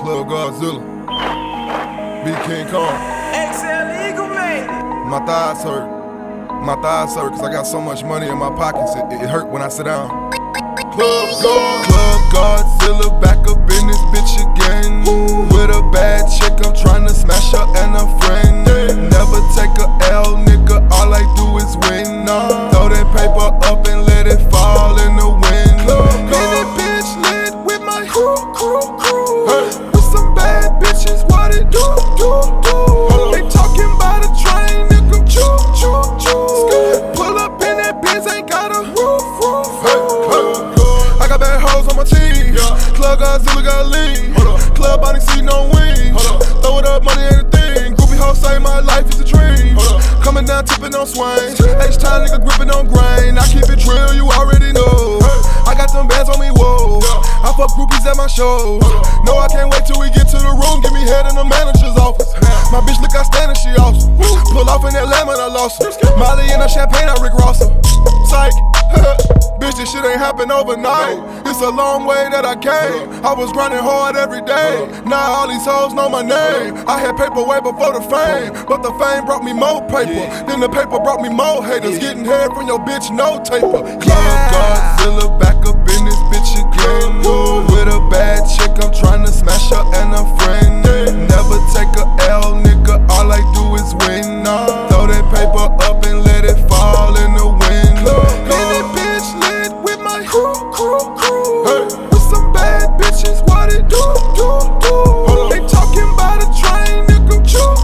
Club Godzilla, be King Kong. XL Eagle made it. My thighs hurt. My thighs hurt cause I got so much money in my pockets. It hurt when I sit down. Club Godzilla, back up in this bitch again. With a bad chick, I'm tryna smash her and a friend. Never take a L, nigga, all I do is win. Throw that paper up and let it fall in the wind. And that bitch lit with my crew. With some bad bitches, what it do? They talking about a train, nigga, choo. Pull up in that bitch, ain't got a roof. I got bad hoes on my team. Club Godzilla got lean. Club body seat, no wings. Throw it up, money ain't a thing. Groupie hoes say my life is a dream. Coming down, tipping on swings. H-time nigga gripping on grain. I keep it drill, you already know. I got them bands on me, whoa. I fuck groupies at my shows. No, I can't wait till we get to the room. Give me head in the manager's office. My bitch look outstanding, she awesome. Pull off in that lemon, I lost her. Molly in her champagne, I Rick Ross her. Psych. Bitch, this shit ain't happen overnight. It's a long way that I came. I was grinding hard every day. Now all these hoes know my name. I had paper way before the fame, but the fame brought me more paper. Then the paper brought me more haters. Getting head from your bitch, no taper. Club Godzilla, back up in this bitch again. With a bad chick, I'm tryna smash her and a friend. Never take a L, nigga, all I do is win. Throw that paper up and let it fall in the wind. And that bitch lit with my crew. With some bad bitches, what it do? They talking about a train, nigga,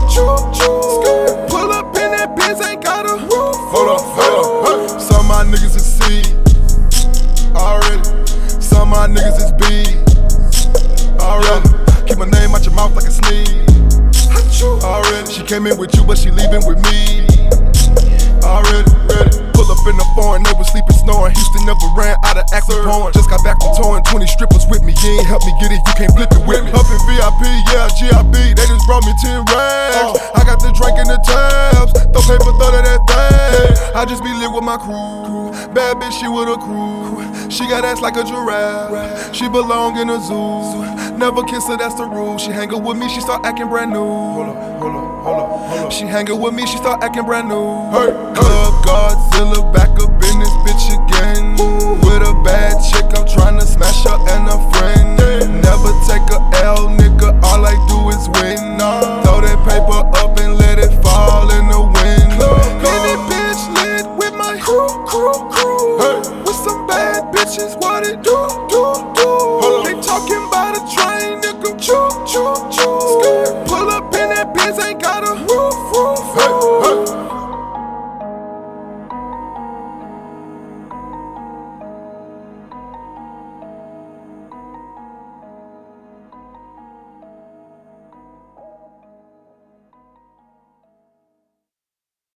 choo. Pull up in that bitch, ain't got a roof. Hold up. Some of my niggas is C. Already. Some of my niggas is B. Already. Keep my name out your mouth like a sneeze. Already. She came in with you, but she leaving with me. Already. Ready. Pull up in the foreign, they was sleeping, snoring. Houston never ran out of active porn. Just got back from touring, 20 strippers with me. You ain't help me get it, you can't flip it with me. Up in VIP, yeah, GIB, they just brought me 10 rags. I got the drink in the tabs, throw paper, throw that thing. I just be lit with my crew. Bad bitch, she with a crew. She got ass like a giraffe. She belong in a zoo. Never kiss her, that's the rule. She hangin' with me, she start acting brand new. Hold up. She hangin' with me, she start acting brand new. Club Godzilla, back up in this bitch again. With a bad chick, I'm tryna smash her and a friend. Never take a L, nigga, all I do is win. Throw that paper up and let it fall in the wind. And that bitch lit with my crew. With some bad bitches, what it do? They talking about a train, nigga, choo. Pull up in that bitch, ain't got a